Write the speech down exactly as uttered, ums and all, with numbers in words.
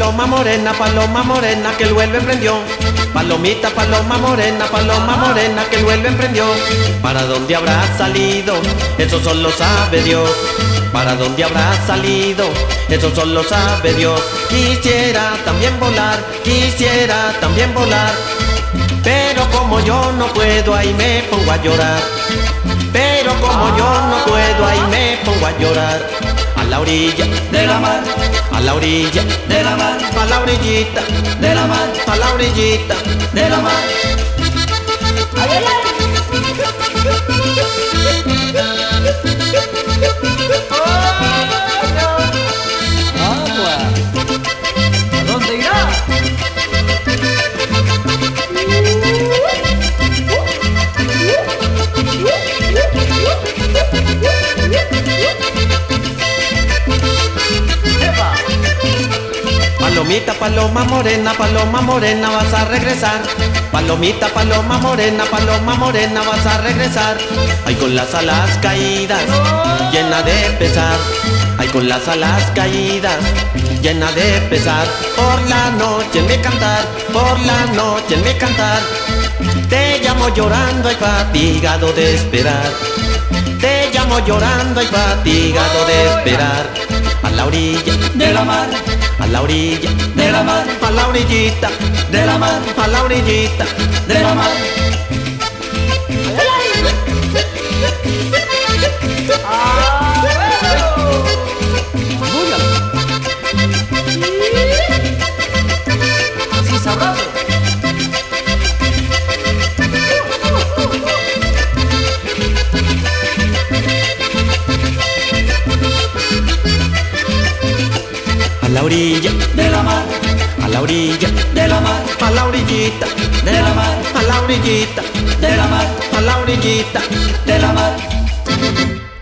paloma morena, paloma morena que el vuelo emprendió. Palomita, paloma morena, paloma morena que el vuelo emprendió. ¿Para dónde habrá salido? Eso solo sabe Dios. ¿Para dónde habrá salido? Eso solo sabe Dios. Quisiera también volar, quisiera también volar, pero como yo no puedo, ahí me pongo a llorar. Pero como yo no puedo, ahí me pongo a llorar. A la orilla de la mar, a la orilla de la mar, a la orillita de la mar, a la orillita de la mar. Ay, ay, ay. Agua. ¿A dónde irá? ¡Epa! Palomita, paloma morena, paloma morena vas a regresar. Palomita, paloma morena, paloma morena vas a regresar. Ay, con las alas caídas, llena de pesar. Ay, con las alas caídas, llena de pesar. Por la noche en mi cantar, por la noche en mi cantar, te llamo llorando y fatigado de esperar. Te llamo llorando y fatigado de esperar. A la orilla De la mar, a la orilla de la mar, a la orillita de la mar, a la orillita de la mar. Murmúralo. Así sabroso. a la orilla De la mar, a la orilla de la mar, a la orillita de la mar, a la orillita de la mar, a la orillita de la mar.